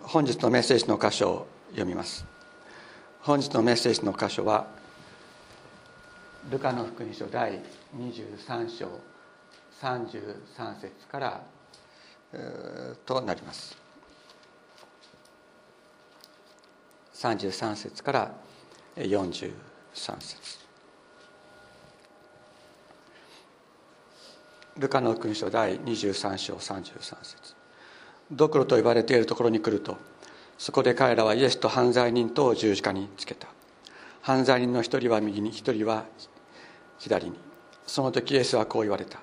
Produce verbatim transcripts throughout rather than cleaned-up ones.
本日のメッセージの箇所を読みます。本日のメッセージの箇所はルカの福音書第にじゅうさん章さんじゅうさん節から、えー、となります。さんじゅうさん節からよんじゅうさん節。ルカの福音書第にじゅうさん章さんじゅうさん節。ドクロと呼ばれているところに来ると、そこで彼らはイエスと犯罪人とを十字架につけた。犯罪人の一人は右に、一人は左に。その時イエスはこう言われた。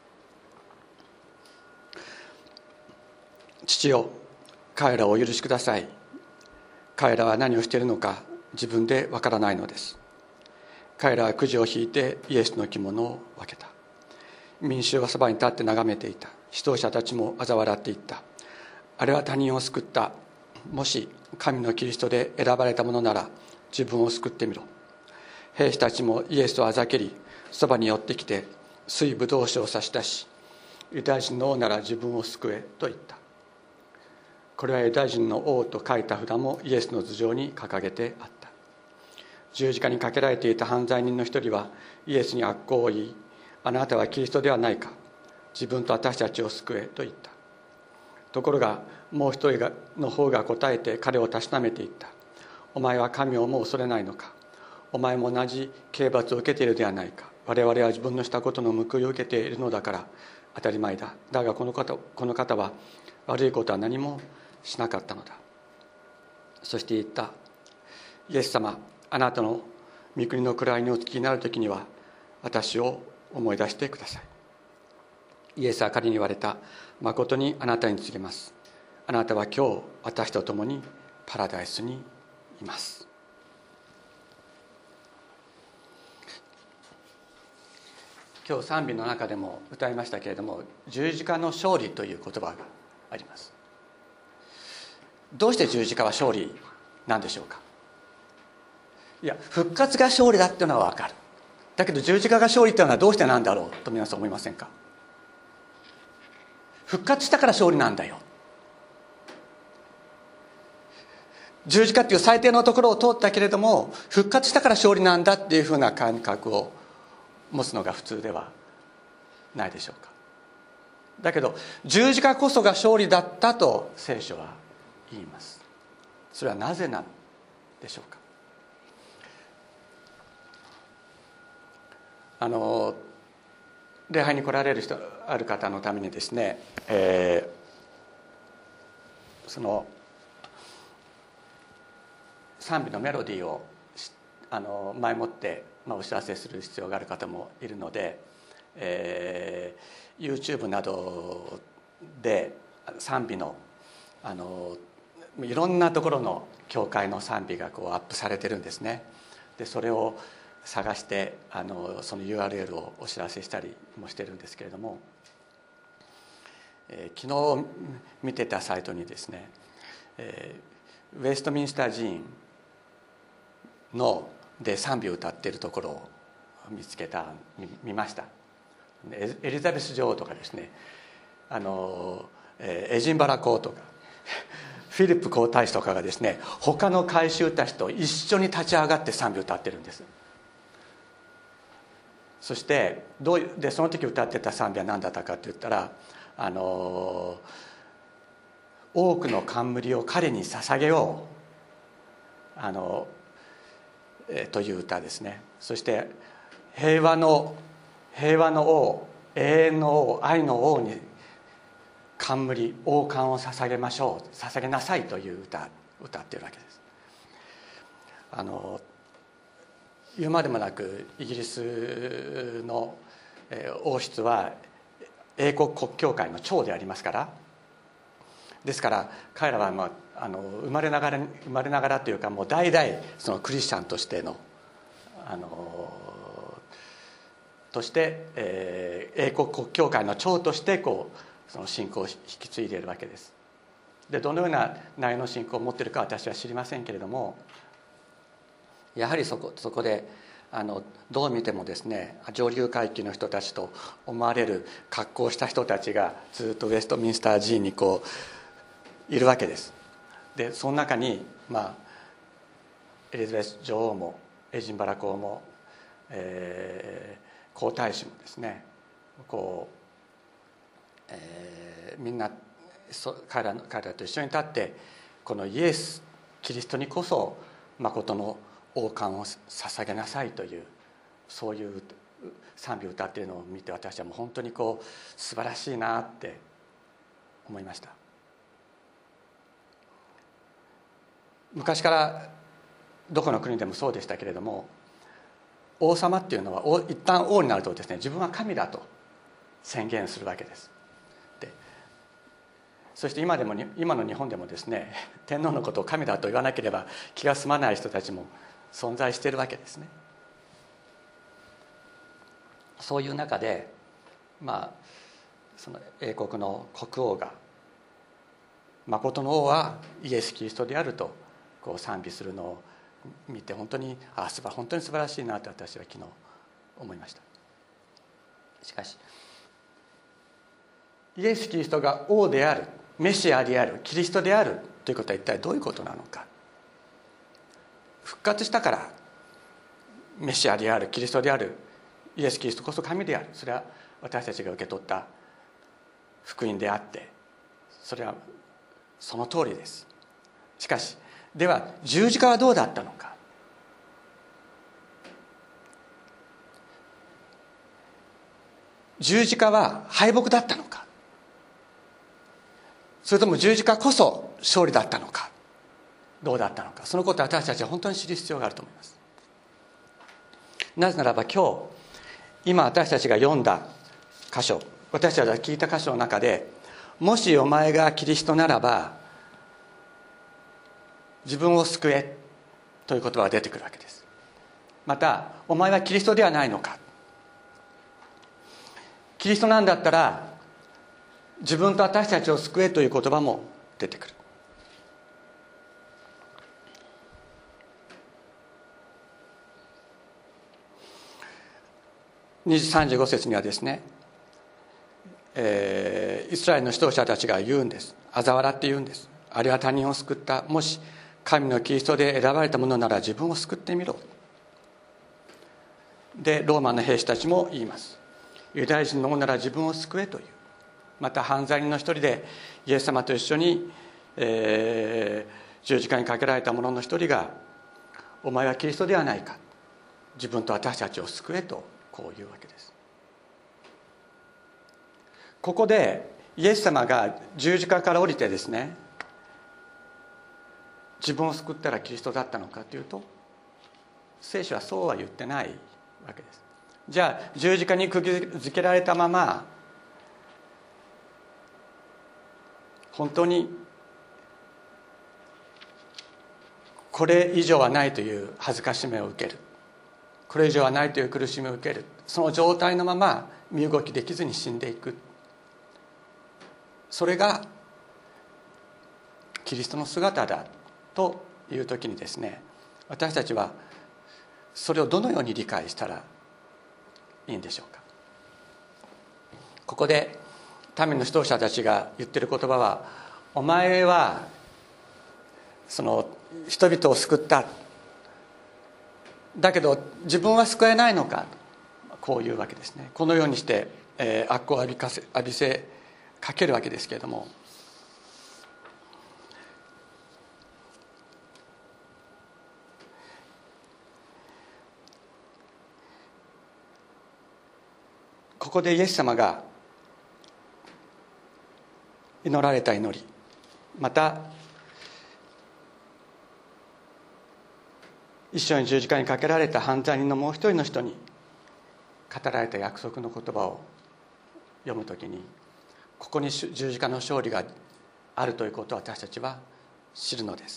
父よ、彼らをお許しください。彼らは何をしているのか自分でわからないのです。彼らはくじを引いてイエスの着物を分けた。民衆はそばに立って眺めていた。指導者たちも嘲笑っていった。あれは他人を救った。もし神のキリストで選ばれたものなら自分を救ってみろ。兵士たちもイエスをあざけり、そばに寄ってきて水ぶどう酒を差し出し、ユダヤ人の王なら自分を救えと言った。これはユダヤ人の王と書いた札もイエスの頭上に掲げてあった。十字架にかけられていた犯罪人の一人はイエスに悪行を言い、あなたはキリストではないか、自分と私たちを救えと言った。ところがもう一人の方が答えて彼をたしなめていった。お前は神をもう恐れないのか。お前も同じ刑罰を受けているではないか。我々は自分のしたことの報いを受けているのだから当たり前だ。だがこの方、この方は悪いことは何もしなかったのだ。そして言った。イエス様、あなたの御国の位におつきになるときには私を思い出してください。イエスは彼に言われた。まことにあなたに告げます。あなたは今日私と共にパラダイスにいます。今日賛美の中でも歌いましたけれども、十字架の勝利という言葉があります。どうして十字架は勝利なんでしょうか。いや、復活が勝利だっていうのは分かる。だけど十字架が勝利っていうのはどうしてなんだろうと皆さん思いませんか。復活したから勝利なんだよ。十字架っていう最低のところを通ったけれども復活したから勝利なんだっていうふうな感覚を持つのが普通ではないでしょうか。だけど十字架こそが勝利だったと聖書は言います。それはなぜなんでしょうか。あの礼拝に来られる人ある方のためにですね、えー、その賛美のメロディーをあの前もって、まあ、お知らせする必要がある方もいるので、えー、YouTube などで賛美のあのいろんなところの教会の賛美がこうアップされてるんですね。でそれを探してあのその ユーアールエル をお知らせしたりもしてるんですけれども、えー、昨日見てたサイトにですね、えー、ウェストミンスター寺院ので賛美を歌っているところを見つけた 見, 見ました。エリザベス女王とかですね、あの、えー、エジンバラ公とかフィリップ皇太子とかがですね、他の改宗たちと一緒に立ち上がって賛美を歌ってるんです。そしてどうでその時歌ってた賛美は何だったかといったら、あの多くの冠を彼に捧げよう、あの、えー、という歌ですね。そして平和の平和の王、永遠の王、愛の王に冠王冠を捧げましょう、捧げなさいという歌を歌っているわけです。あの言うまでもなくイギリスの王室は英国国教会の長でありますから、ですから彼らは、まあ、あの生まれながら生まれながらというかもう代々そのクリスチャンとしてのあのとして、えー、英国国教会の長としてこうその信仰を引き継いでいるわけです。でどのような内容の信仰を持っているか私は知りませんけれども、やはりそこ、そこであのどう見てもですね、上流階級の人たちと思われる格好をした人たちがずっとウェストミンスター寺院にこういるわけです。 でその中に、まあ、エリザベス女王もエジンバラ公も、えー、皇太子もですねこう、えー、みんなそ彼ら彼らと一緒に立ってこのイエス・キリストにこそ誠の王冠を捧げなさいというそういう賛美を歌っているのを見て私はもう本当にこう素晴らしいなって思いました。昔からどこの国でもそうでしたけれども、王様っていうのは一旦王になるとですね、自分は神だと宣言するわけです。でそして今でも今の日本でもですね、天皇のことを神だと言わなければ気が済まない人たちも存在しているわけですね。そういう中で、まあ、その英国の国王が誠の王はイエス・キリストであるとこう賛美するのを見て本当にああ本当に素晴らしいなと私は昨日思いました。しかしイエス・キリストが王である、メシアである、キリストであるということは一体どういうことなのか。復活したからメシアである、キリストである、イエス・キリストこそ神である、それは私たちが受け取った福音であって、それはその通りです。しかしでは十字架はどうだったのか。十字架は敗北だったのか、それとも十字架こそ勝利だったのか、どうだったのか、そのことを私たちは本当に知る必要があると思います。なぜならば今日今私たちが読んだ箇所、私たちが聞いた箇所の中で、もしお前がキリストならば自分を救えという言葉が出てくるわけです。またお前はキリストではないのか、キリストなんだったら自分と私たちを救えという言葉も出てくる。にじさんじゅうご節にはですね、えー、イスラエルの指導者たちが言うんです。嘲笑って言うんです。あれは他人を救った。もし神のキリストで選ばれたものなら自分を救ってみろ。でローマの兵士たちも言います。ユダヤ人のものなら自分を救えという。また犯罪人の一人でイエス様と一緒に、えー、十字架にかけられた者の一人が、お前はキリストではないか、自分と私たちを救えとこう言うわけです。ここでイエス様が十字架から降りてですね、自分を救ったらキリストだったのかというと、聖書はそうは言ってないわけです。じゃあ十字架にくぎづけられたまま本当にこれ以上はないという恥ずかしめを受ける、これ以上はないという苦しみを受ける、その状態のまま身動きできずに死んでいく、それがキリストの姿だという時にですね、私たちはそれをどのように理解したらいいんでしょうか。ここで民の指導者たちが言っている言葉は、お前はその人々を救った、だけど自分は救えないのか、こういうわけですね。このようにして、えー、悪行を浴びかせ浴びせかけるわけですけれども、ここでイエス様が祈られた祈り、また一緒に十字架にかけられた犯罪人のもう一人の人に語られた約束の言葉を読むときに、ここに十字架の勝利があるということを私たちは知るのです。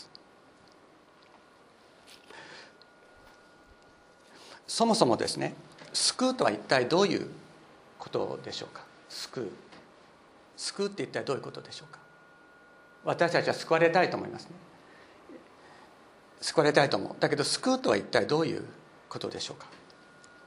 そもそもですね、救うとは一体どういうことでしょうか。救う救うって一体どういうことでしょうか。私たちは救われたいと思いますね。救われたいと思う。だけど救うとは一体どういうことでしょうか。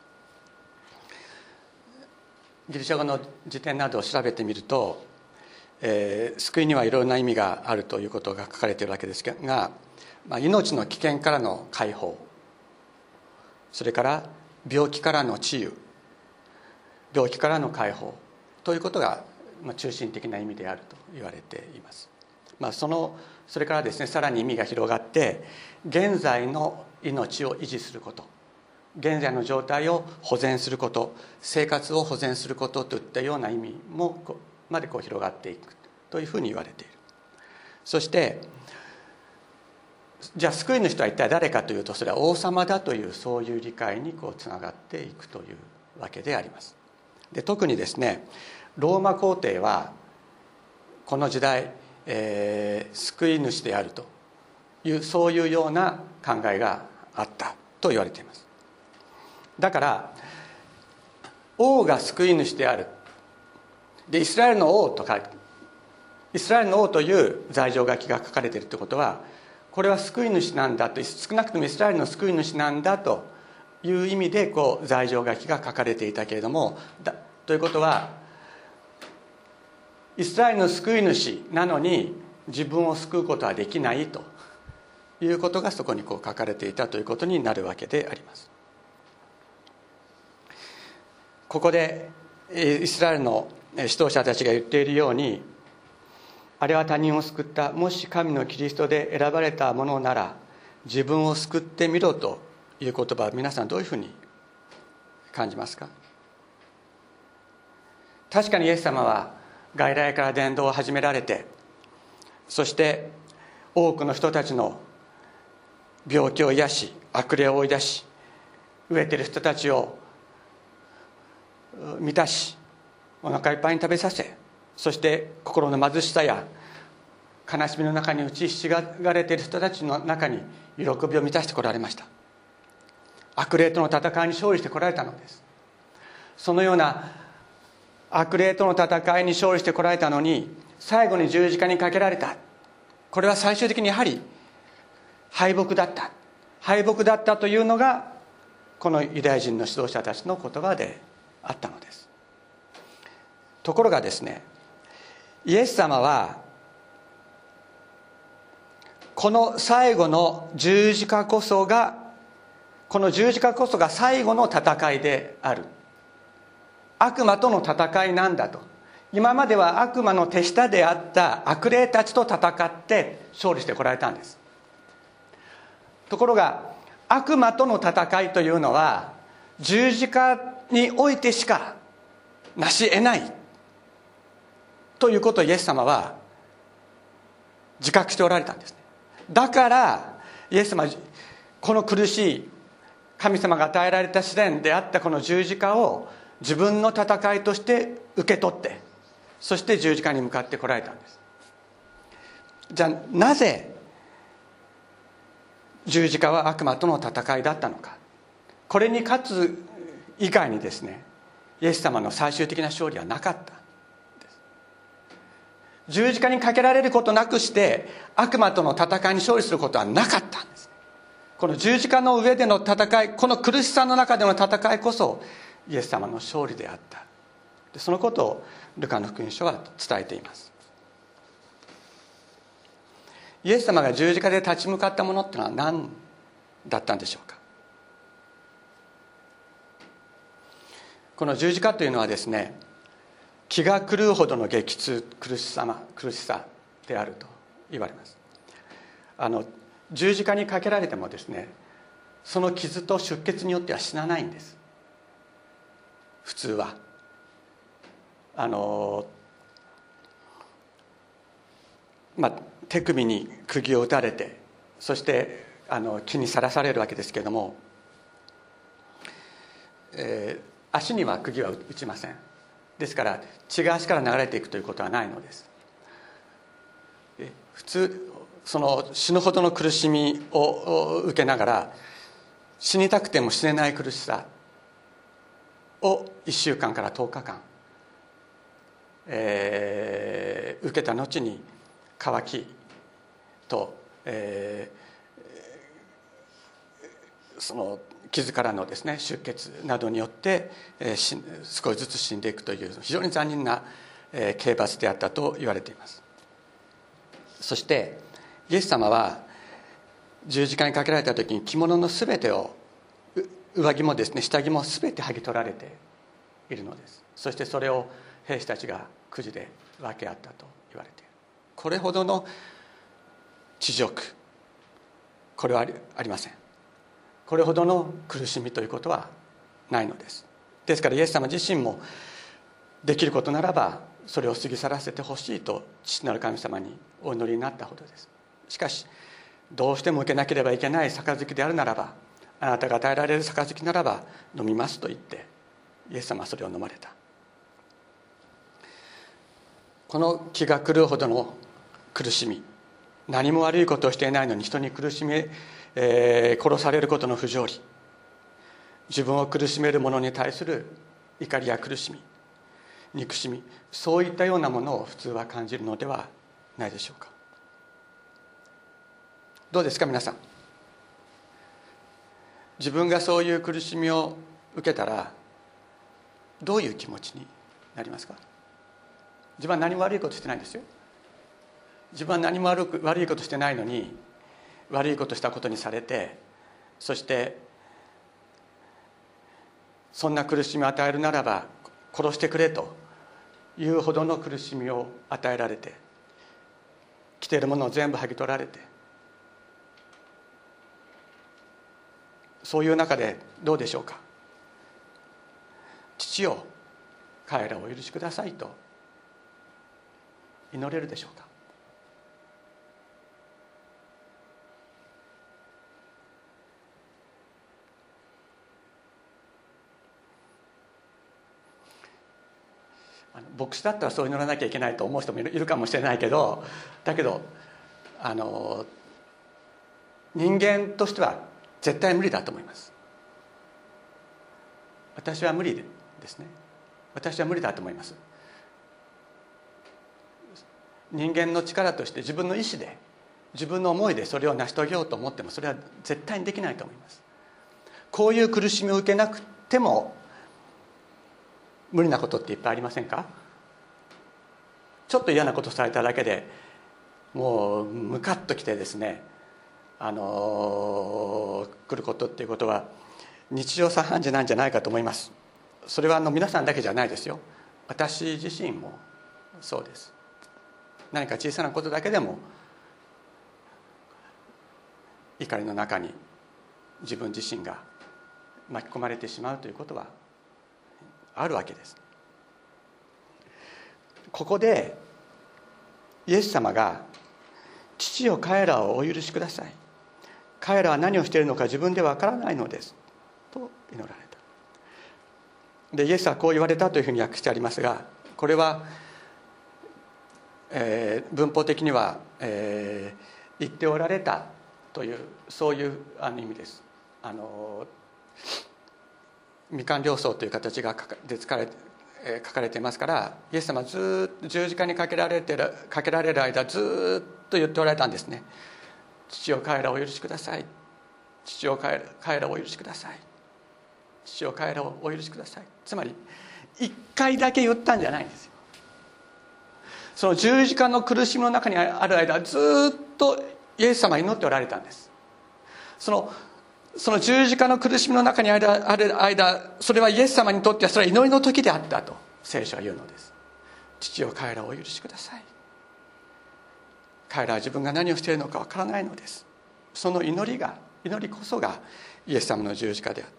ギリシャ語の辞典などを調べてみると、 えー、救いにはいろんな意味があるということが書かれているわけですが、まあ、命の危険からの解放、それから病気からの治癒、病気からの解放ということが中心的な意味であると言われています。まあ、そのそれからですね、さらに意味が広がって、現在の命を維持すること、現在の状態を保全すること、生活を保全することといったような意味もまでこう広がっていくというふうに言われている。そしてじゃあ救い主とは一体誰かというと、それは王様だというそういう理解にこうつながっていくというわけであります。で、特にですね、ローマ皇帝はこの時代、えー、救い主であるというそういうような考えがあったと言われています。だから王が救い主である、でイスラエルの王と書いて、イスラエルの王という罪状書きが書かれているということは、これは救い主なんだと、少なくともイスラエルの救い主なんだという意味でこう罪状書きが書かれていたけれども、だということはイスラエルの救い主なのに自分を救うことはできないということがそこにこう書かれていたということになるわけであります。ここでイスラエルの指導者たちが言っているように、あれは他人を救った、もし神のキリストで選ばれたものなら自分を救ってみろという言葉は皆さんどういうふうに感じますか？確かにイエス様は外来から伝道を始められて、そして多くの人たちの病気を癒し、悪霊を追い出し、飢えている人たちを満たし、お腹いっぱいに食べさせ、そして心の貧しさや悲しみの中に打ちひしがれている人たちの中に喜びを満たしてこられました。悪霊との戦いに勝利してこられたのです。そのような悪霊との戦いに勝利してこられたのに、最後に十字架にかけられた。これは最終的にやはり敗北だった敗北だったというのがこのユダヤ人の指導者たちの言葉であったのです。ところがですね、イエス様はこの最後の十字架こそがこの十字架こそが最後の戦いである、悪魔との戦いなんだと。今までは悪魔の手下であった悪霊たちと戦って勝利してこられたんです。ところが悪魔との戦いというのは十字架においてしかなし得ないということをイエス様は自覚しておられたんですね。だからイエス様はこの苦しい神様が与えられた試練であったこの十字架を自分の戦いとして受け取って、そして十字架に向かってこられたんです。じゃあなぜ十字架は悪魔との戦いだったのか。これに勝つ以外にですね、イエス様の最終的な勝利はなかったんです。十字架にかけられることなくして悪魔との戦いに勝利することはなかったんです。この十字架の上での戦い、この苦しさの中での戦いこそイエス様の勝利であった。そのことをルカの福音書は伝えています。イエス様が十字架で立ち向かったものっていうのは何だったんでしょうか。この十字架というのはですね、気が狂うほどの激痛、苦しさ、苦しさであると言われます。あの十字架にかけられてもですね、その傷と出血によっては死なないんです。普通はあの、まあ、手首に釘を打たれて、そしてあの血にさらされるわけですけれども、えー、足には釘は打ちません。ですから血が足から流れていくということはないのです。普通その死ぬほどの苦しみを受けながら、死にたくても死ねない苦しさをいっしゅうかんからとおかかん、えー、受けた後に渇きと、えー、その傷からのですね出血などによって、えー、少しずつ死んでいくという非常に残忍な刑罰であったと言われています。そしてイエス様は十字架にかけられた時に着物のすべてを、上着もですね、下着もすべて剥ぎ取られているのです。そしてそれを兵士たちがくじで分け合ったと言われている。これほどの恥辱、これはありません。これほどの苦しみということはないのです。ですからイエス様自身もできることならばそれを過ぎ去らせてほしいと父なる神様にお祈りになったほどです。しかしどうしても受けなければいけない杯であるならば、あなたが与えられる杯ならば飲みますと言ってイエス様はそれを飲まれた。この気が狂うほどの苦しみ、何も悪いことをしていないのに人に苦しめ、えー、殺されることの不条理、自分を苦しめる者に対する怒りや苦しみ、憎しみ、そういったようなものを普通は感じるのではないでしょうか。どうですか皆さん。自分がそういう苦しみを受けたらどういう気持ちになりますか。自分は何も悪いことしてないんですよ。自分は何も悪く悪いことしてないのに悪いことしたことにされて、そしてそんな苦しみを与えるならば殺してくれというほどの苦しみを与えられて、着ているものを全部剥ぎ取られて、そういう中でどうでしょうか。父よ、彼らをお許しくださいと祈れるでしょうか。あの牧師だったらそう祈らなきゃいけないと思う人もいる、いるかもしれないけど、だけどあの人間としては絶対無理だと思います。私は無理ですね。私は無理だと思います。人間の力として自分の意志で、自分の思いでそれを成し遂げようと思ってもそれは絶対にできないと思います。こういう苦しみを受けなくても無理なことっていっぱいありませんか。ちょっと嫌なことされただけでもうムカッときてですね、あのー、来ることっていうことは日常茶飯事なんじゃないかと思います。それはあの皆さんだけじゃないですよ。私自身もそうです。何か小さなことだけでも怒りの中に自分自身が巻き込まれてしまうということはあるわけです。ここでイエス様が父よ、彼らをお許しください、彼らは何をしているのか自分でわからないのですと祈られた。でイエスはこう言われたというふうに訳してありますが、これは、えー、文法的には、えー、言っておられたというそういうあの意味です。あの未完了層という形がで書かれて書かれていますから、イエス様はずっと十字架にかけられてるかけられる間ずっと言っておられたんですね。父よ、彼らをお許しください、父よ、彼らをお許しください、父よ、彼らをお許しください。つまり一回だけ言ったんじゃないんですよ。その十字架の苦しみの中にある間ずっとイエス様は祈っておられたんです。そのその十字架の苦しみの中にある間、それはイエス様にとってはそれは祈りの時であったと聖書は言うのです。父よ、彼らをお許しください、彼らは自分が何をしているのかわからないのです。その祈りが祈りこそがイエス様の十字架であった。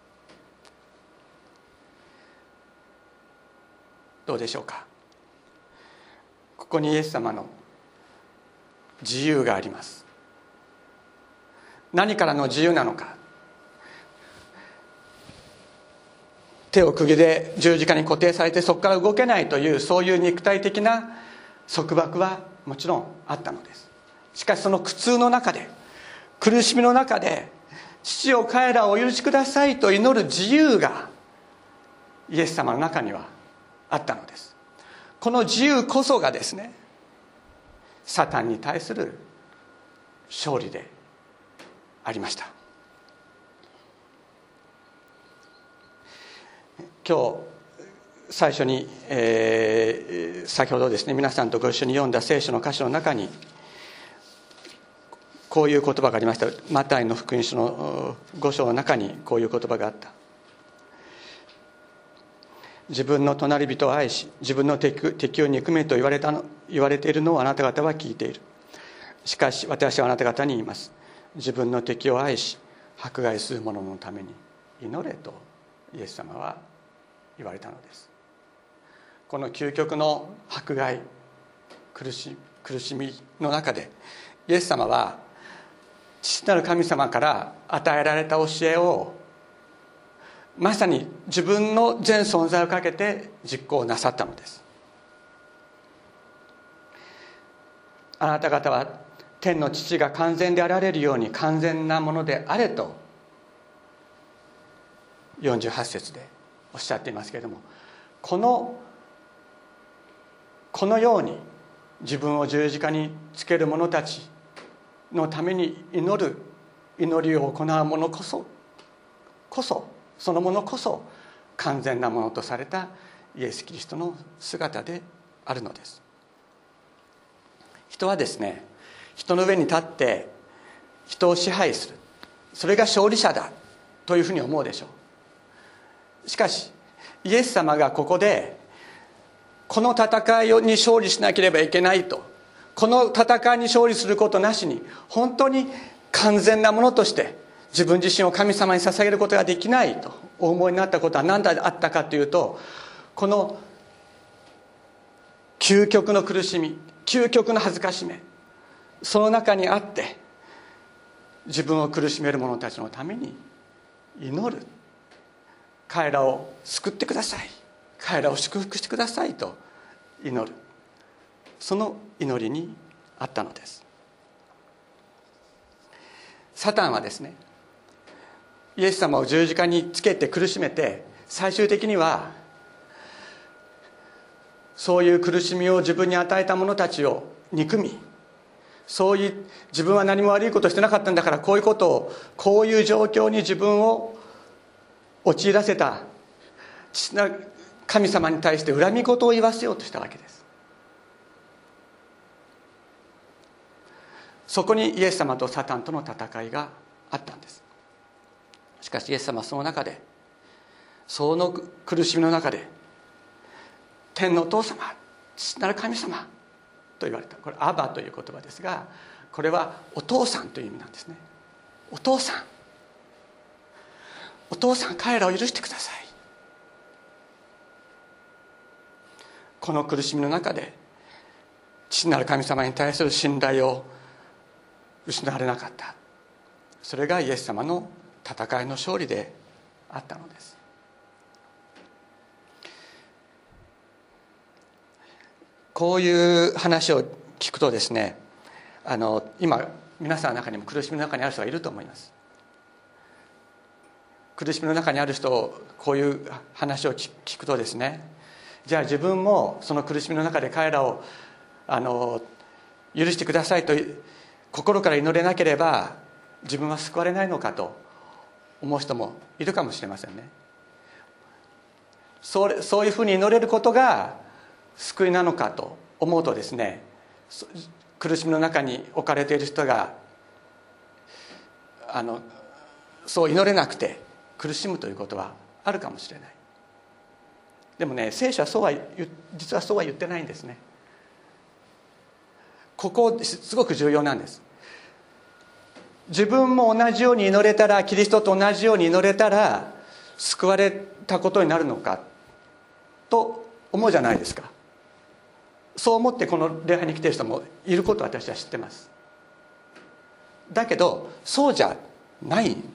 どうでしょうか。ここにイエス様の自由があります。何からの自由なのか。手を釘で十字架に固定されてそこから動けないというそういう肉体的な束縛はもちろんあったのです。しかしその苦痛の中で、苦しみの中で、父よ、彼らをお許しくださいと祈る自由がイエス様の中にはあったのです。この自由こそがですね、サタンに対する勝利でありました。今日最初に、えー、先ほどですね皆さんとご一緒に読んだ聖書の箇所の中にこういう言葉がありました。マタイの福音書のご章の中にこういう言葉があった。自分の隣人を愛し自分の敵を憎めと言われたの言われているのをあなた方は聞いている。しかし私はあなた方に言います。自分の敵を愛し迫害する者のために祈れとイエス様は言われたのです。この究極の迫害苦し、苦しみの中でイエス様は父なる神様から与えられた教えをまさに自分の全存在をかけて実行なさったのです。あなた方は天の父が完全であられるように完全なものであれとよんじゅうはち節でおっしゃっていますけれども、このこのように自分を十字架につける者たちのために祈る祈りを行う者こそこそそのものこそ完全なものとされたイエス・キリストの姿であるのです。人はですね、人の上に立って人を支配する、それが勝利者だというふうに思うでしょう。しかしイエス様がここでこの戦いに勝利しなければいけないと、この戦いに勝利することなしに本当に完全なものとして自分自身を神様に捧げることができないとお思いになったことは何であったかというと、この究極の苦しみ、究極の恥ずかしめ、その中にあって自分を苦しめる者たちのために祈る、彼らを救ってください、彼らを祝福してくださいと祈る、その祈りにあったのです。サタンはですね、イエス様を十字架につけて苦しめて、最終的にはそういう苦しみを自分に与えた者たちを憎み、そういう自分は何も悪いことしてなかったんだから、こういうことをこういう状況に自分を陥らせた父なる神様に対して恨み言を言わせようとしたわけです。そこにイエス様とサタンとの戦いがあったんです。しかしイエス様はその中で、その苦しみの中で、天のお父様、父なる神様と言われた。これアバという言葉ですが、これはお父さんという意味なんですね。お父さん、お父さん、彼らを許してください。この苦しみの中で父なる神様に対する信頼を失われなかった、それがイエス様の戦いの勝利であったのです。こういう話を聞くとですね、あの今皆さんの中にも苦しみの中にある人がいると思います。苦しみの中にある人、こういう話を聞くとですね、じゃあ自分もその苦しみの中で彼らをあの許してくださいと心から祈れなければ自分は救われないのかと思う人もいるかもしれませんね。それそういうふうに祈れることが救いなのかと思うとですね、苦しみの中に置かれている人があのそう祈れなくて苦しむということはあるかもしれない。でもね、聖書はそうは実はそうは言ってないんですね。ここすごく重要なんです。自分も同じように祈れたら、キリストと同じように祈れたら救われたことになるのかと思うじゃないですか。そう思ってこの礼拝に来ている人もいることを私は知ってます。だけどそうじゃないんです。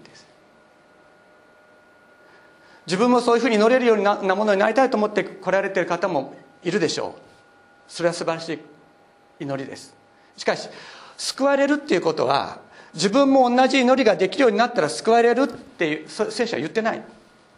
自分もそういうふうに祈れるようなものになりたいと思って来られている方もいるでしょう。それは素晴らしい祈りです。しかし救われるっていうことは、自分も同じ祈りができるようになったら救われるっていう聖書は言ってない。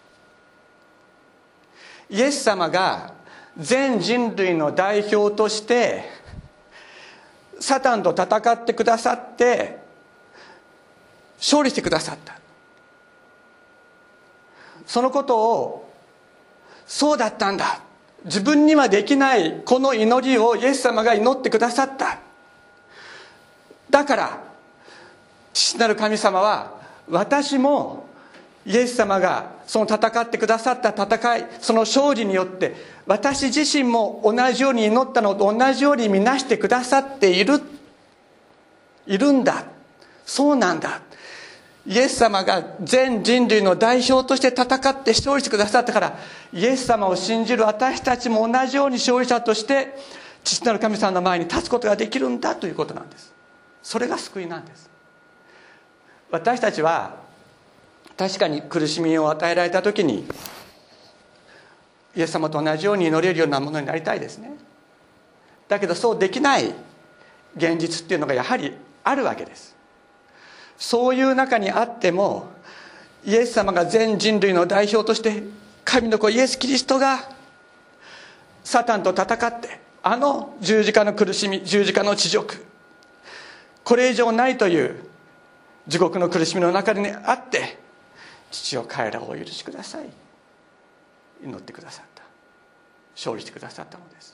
イエス様が全人類の代表としてサタンと戦ってくださって勝利してくださった。そのことをそうだったんだ自分にはできないこの祈りをイエス様が祈ってくださった。だから父なる神様は、私もイエス様がその戦ってくださった戦い、その勝利によって私自身も同じように祈ったのと同じように見なしてくださっているいるんだ。そうなんだ。イエス様が全人類の代表として戦って勝利してくださったから、イエス様を信じる私たちも同じように勝利者として父なる神様の前に立つことができるんだということなんです。それが救いなんです。私たちは確かに苦しみを与えられた時にイエス様と同じように祈れるようなものになりたいですね。だけどそうできない現実っていうのがやはりあるわけです。そういう中にあっても、イエス様が全人類の代表として神の子イエス・キリストがサタンと戦って、あの十字架の苦しみ、十字架の恥辱、これ以上ないという地獄の苦しみの中にあって、父よ彼らをお許しください、祈ってくださった、勝利してくださったのです。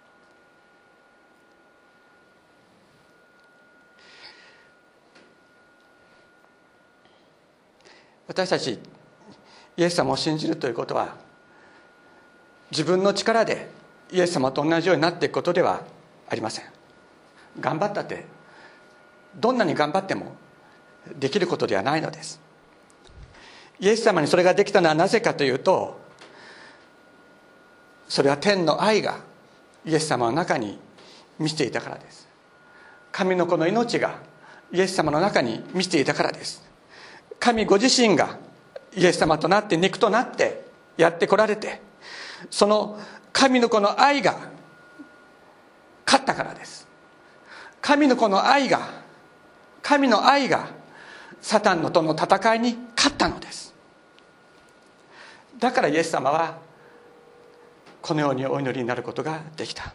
私たちイエス様を信じるということは、自分の力でイエス様と同じようになっていくことではありません。頑張ったってどんなに頑張ってもできることではないのです。イエス様にそれができたのはなぜかというと、それは天の愛がイエス様の中に満ちていたからです。神の子の命がイエス様の中に満ちていたからです。神ご自身がイエス様となって肉となってやってこられて、その神の子の愛が勝ったからです。神の子の愛が神の愛がサタンのとの戦いに勝ったのです。だからイエス様はこのようにお祈りになることができた。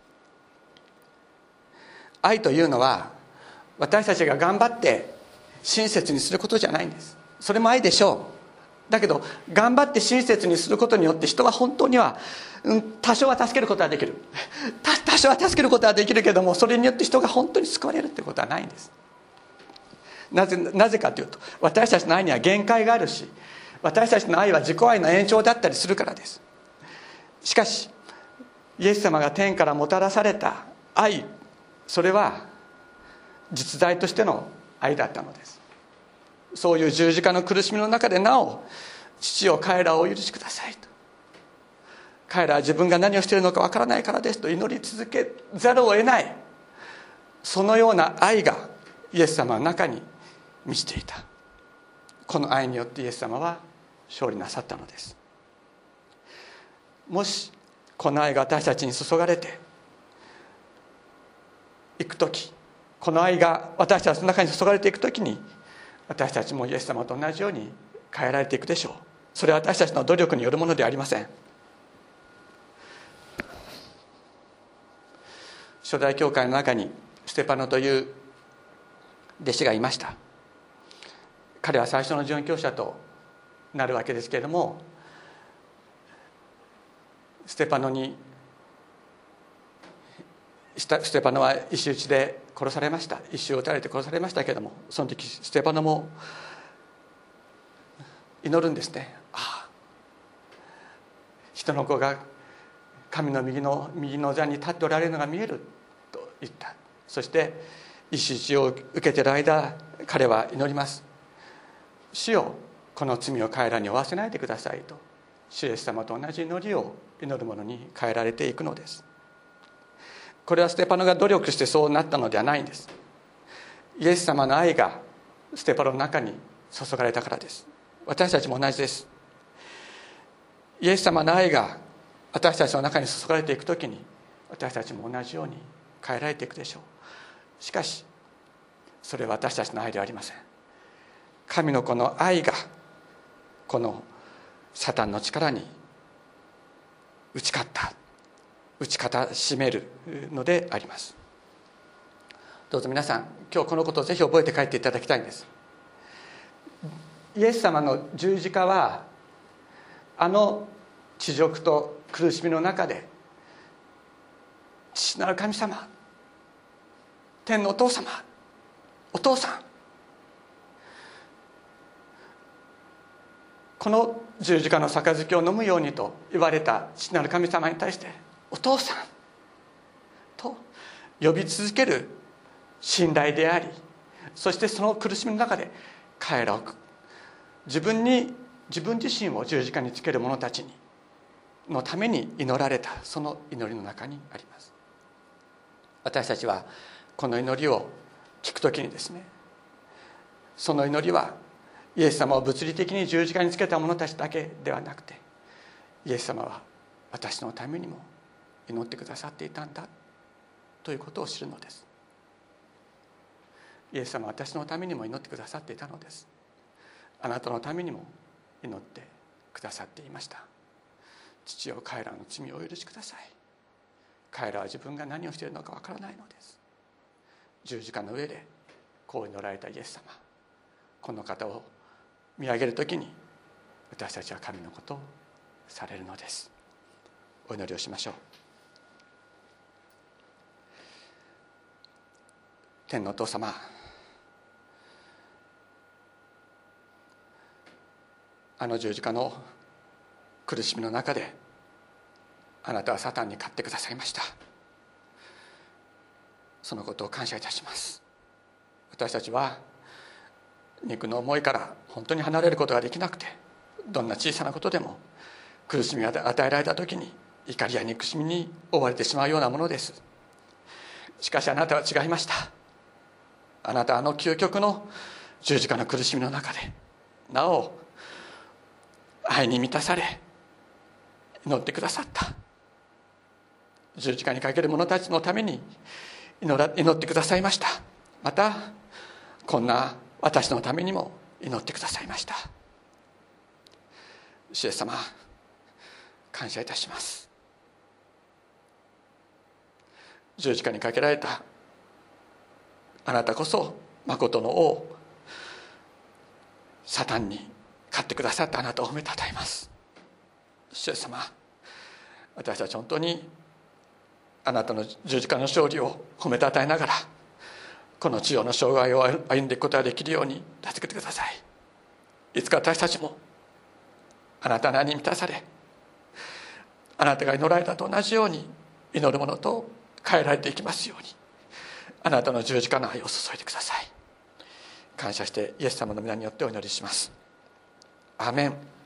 愛というのは私たちが頑張って親切にすることじゃないんです。それも愛でしょう。だけど頑張って親切にすることによって人は本当には、うん、多少は助けることはできる多少は助けることはできるけども、それによって人が本当に救われるってことはないんです。なぜ、なぜかというと、私たちの愛には限界があるし、私たちの愛は自己愛の延長だったりするからです。しかしイエス様が天からもたらされた愛、それは実在としての愛だったのです。そういう十字架の苦しみの中でなお、父よ彼らをお許しくださいと、彼らは自分が何をしているのかわからないからですと祈り続けざるを得ない、そのような愛がイエス様の中に満ちていた。この愛によってイエス様は勝利なさったのです。もしこの愛が私たちに注がれていくとき、この愛が私たちの中に注がれていくときに、私たちもイエス様と同じように変えられていくでしょう。それは私たちの努力によるものではありません。初代教会の中にステパノという弟子がいました。彼は最初の殉教者となるわけですけれども、ステパノにステパノは石打ちで殺されました。石を打たれて殺されましたけれども、その時ステパノも祈るんですね。ああ、人の子が神の右の右の座に立っておられるのが見えると言った。そして石打ちを受けている間、彼は祈ります。主よこの罪を彼らに負わせないでくださいと、主イエス様と同じ祈りを祈る者に変えられていくのです。これはステパノが努力してそうなったのではないんです。イエス様の愛がステパノの中に注がれたからです。私たちも同じです。イエス様の愛が私たちの中に注がれていくときに、私たちも同じように変えられていくでしょう。しかしそれは私たちの愛ではありません。神の子の愛がこのサタンの力に打ち勝った打ち方しめるのであります。どうぞ皆さん、今日このことをぜひ覚えて帰っていただきたいんです。イエス様の十字架はあの恥辱と苦しみの中で、父なる神様、天のお父様、お父さん、この十字架の杯を飲むようにと言われた父なる神様に対して、お父さんと呼び続ける信頼であり、そしてその苦しみの中で彼らを自分に自分自身を十字架につける者たちにのために祈られた、その祈りの中にあります。私たちはこの祈りを聞くときにですね、その祈りはイエス様を物理的に十字架につけた者たちだけではなくて、イエス様は私のためにも祈ってくださっていたんだということを知るのです。イエス様は私のためにも祈ってくださっていたのです。あなたのためにも祈ってくださっていました。父よ、彼らの罪をお許しください。彼らは自分が何をしているのかわからないのです。十字架の上でこう祈られたイエス様、この方を見上げるときに私たちは神のことをされるのです。お祈りをしましょう。天のお父様、あの十字架の苦しみの中であなたはサタンに勝ってくださいました。そのことを感謝いたします。私たちは肉の思いから本当に離れることができなくて、どんな小さなことでも苦しみが与えられた時に怒りや憎しみに追われてしまうようなものです。しかしあなたは違いました。あなたはあの究極の十字架の苦しみの中でなお愛に満たされ祈ってくださった。十字架にかける者たちのために祈ら祈ってくださいました。またこんな私のためにも祈ってくださいました。主イエス様、感謝いたします。十字架にかけられたあなたこそ誠の王、サタンに勝ってくださったあなたを褒めたたえます。主イエス様、私たち本当にあなたの十字架の勝利を褒めたたえながら、この地上の生涯を歩んでいくことができるように助けてください。いつか私たちもあなたの愛に満たされ、あなたが祈られたと同じように祈るものと変えられていきますように、あなたの十字架の愛を注いでください。感謝してイエス様の皆によってお祈りします。アーメン。